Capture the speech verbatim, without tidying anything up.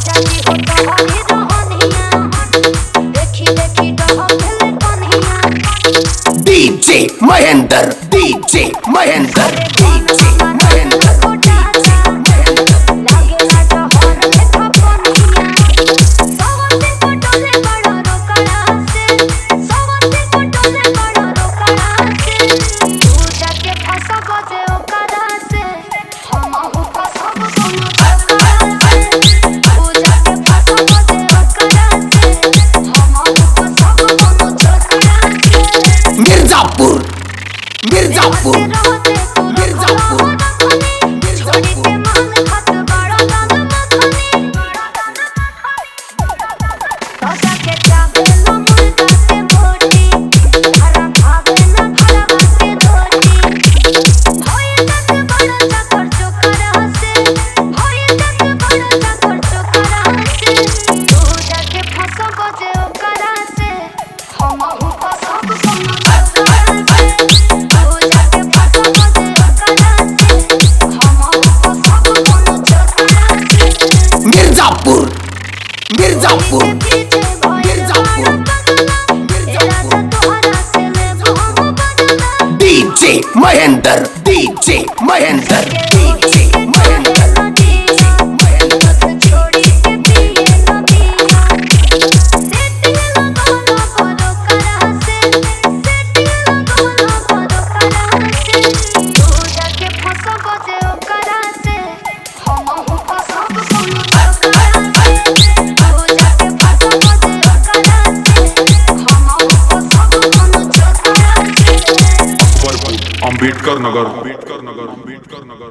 DJ Mahendra DJ Mahendra DJ Mahendra Mirzapur Mirzapur Mirzapur Mirzapur Mirzapur Mirzapur DJ Mahendra DJ Mahendra DJ Mahendra Ambedkar Nagar Ambedkar Nagar